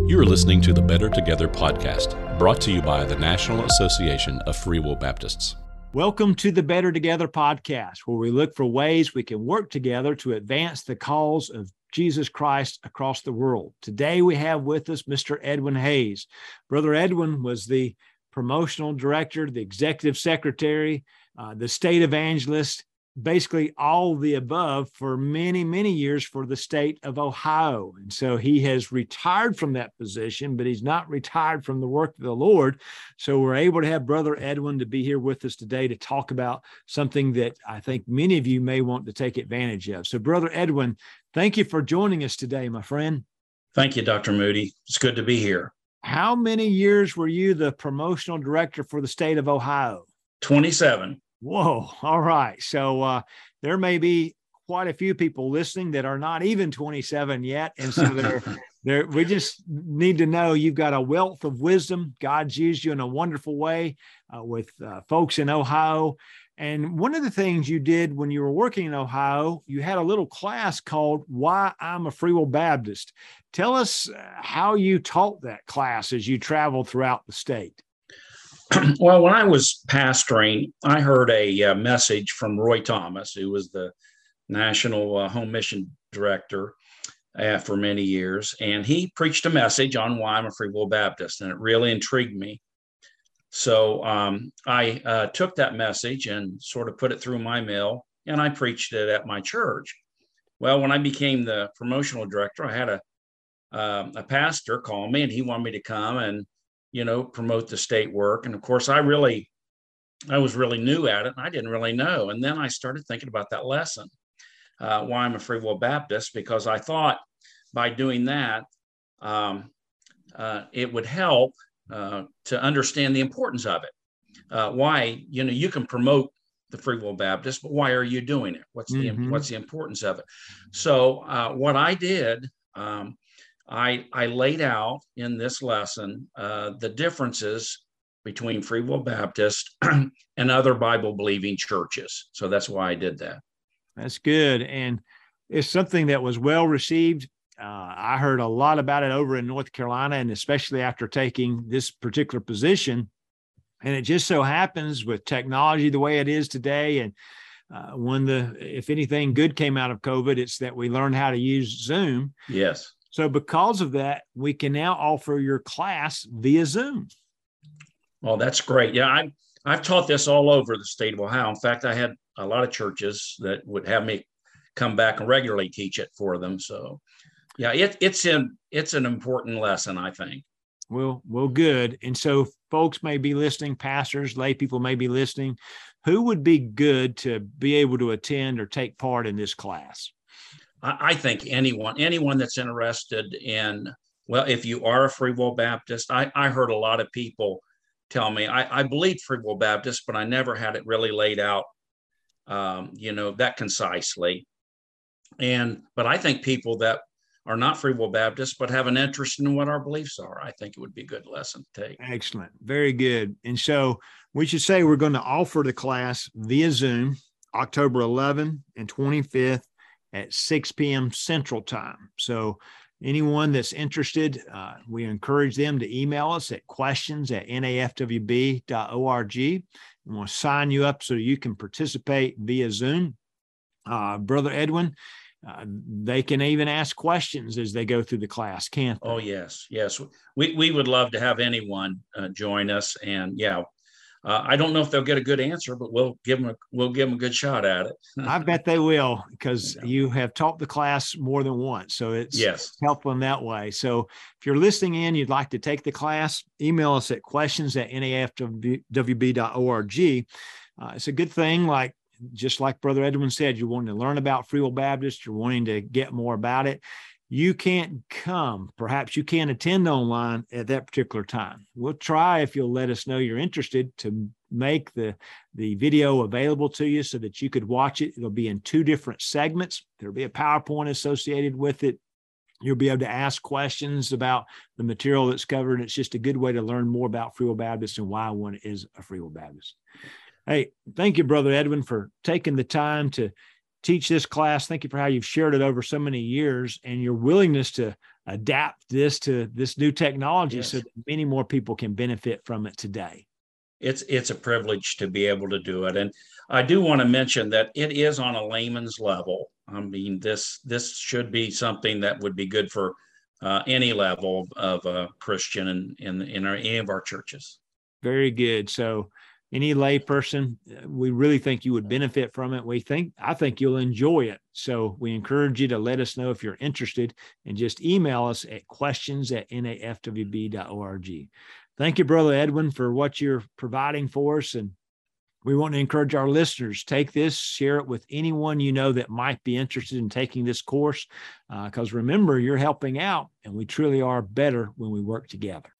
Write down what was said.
You are listening to the Better Together podcast, brought to you by the National Association of Free Will Baptists. Welcome to the Better Together podcast, where we look for ways we can work together to advance the cause of Jesus Christ across the world. Today we have with us Mr. Edwin Hayes. Brother Edwin was the promotional director, the executive secretary, the state evangelist, basically all the above for many, many years for the state of Ohio. And so he has retired from that position, but he's not retired from the work of the Lord. So we're able to have Brother Edwin to be here with us today to talk about something that I think many of you may want to take advantage of. So Brother Edwin, thank you for joining us today, my friend. Thank you, Dr. Moody. It's good to be here. How many years were you the promotional director for the state of Ohio? 27. Whoa. All right. So there may be quite a few people listening that are not even 27 yet. And so we just need to know you've got a wealth of wisdom. God's used you in a wonderful way with folks in Ohio. And one of the things you did when you were working in Ohio, you had a little class called Why I'm a Free Will Baptist. Tell us how you taught that class as you traveled throughout the state. Well, when I was pastoring, I heard a message from Roy Thomas, who was the National Home Mission Director for many years. And he preached a message on why I'm a Free Will Baptist, and it really intrigued me. So I took that message and sort of put it through my mill, and I preached it at my church. Well, when I became the promotional director, I had a pastor call me, and he wanted me to come and promote the state work. And of course, I was really new at it, and I didn't really know. And then I started thinking about that lesson, why I'm a Free Will Baptist, because I thought by doing that, it would help to understand the importance of it. Why, you can promote the Free Will Baptist, but why are you doing it? What's the importance of it? So what I did, I laid out in this lesson the differences between Free Will Baptist and other Bible-believing churches. So that's why I did that. That's good. And it's something that was well received. I heard a lot about it over in North Carolina, and especially after taking this particular position. And it just so happens with technology the way it is today, and if anything good came out of COVID, it's that we learned how to use Zoom. Yes. So because of that, we can now offer your class via Zoom. Well, that's great. Yeah, I've taught this all over the state of Ohio. In fact, I had a lot of churches that would have me come back and regularly teach it for them. So, yeah, it's an important lesson, I think. Well, good. And so folks may be listening, pastors, lay people may be listening. Who would be good to be able to attend or take part in this class? I think anyone that's interested in, well, if you are a Free Will Baptist, I heard a lot of people tell me, I believe Free Will Baptist, but I never had it really laid out, that concisely. But I think people that are not Free Will Baptists, but have an interest in what our beliefs are, I think it would be a good lesson to take. Excellent. Very good. And so we should say we're going to offer the class via Zoom, October 11th and 25th. At 6 p.m. Central Time. So anyone that's interested, we encourage them to email us at questions@nafwb.org. And we'll sign you up so you can participate via Zoom. Brother Edwin, they can even ask questions as they go through the class, can't they? Oh, yes. We would love to have anyone join us. And I don't know if they'll get a good answer, but we'll give them a good shot at it. I bet they will, because you have taught the class more than once. So it's helpful in that way. So if you're listening in, you'd like to take the class, email us at questions@nafwb.org. It's a good thing, just like Brother Edwin said, you're wanting to learn about Free Will Baptist, you're wanting to get more about it. You can't come. Perhaps you can't attend online at that particular time. We'll try, if you'll let us know you're interested, to make the video available to you so that you could watch it. It'll be in 2 different segments. There'll be a PowerPoint associated with it. You'll be able to ask questions about the material that's covered. It's just a good way to learn more about Free Will Baptist and why one is a Free Will Baptist. Hey, thank you, Brother Edwin, for taking the time to teach this class. Thank you for how you've shared it over so many years and your willingness to adapt this to this new technology Yes. so that many more people can benefit from it today. It's a privilege to be able to do it. And I do want to mention that it is on a layman's level. I mean, this should be something that would be good for any level of a Christian in any of our churches. Very good. So any lay person, we really think you would benefit from it. I think you'll enjoy it. So we encourage you to let us know if you're interested, and just email us at questions@nafwb.org. Thank you, Brother Edwin, for what you're providing for us. And we want to encourage our listeners, take this, share it with anyone you know that might be interested in taking this course, because remember, you're helping out, and we truly are better when we work together.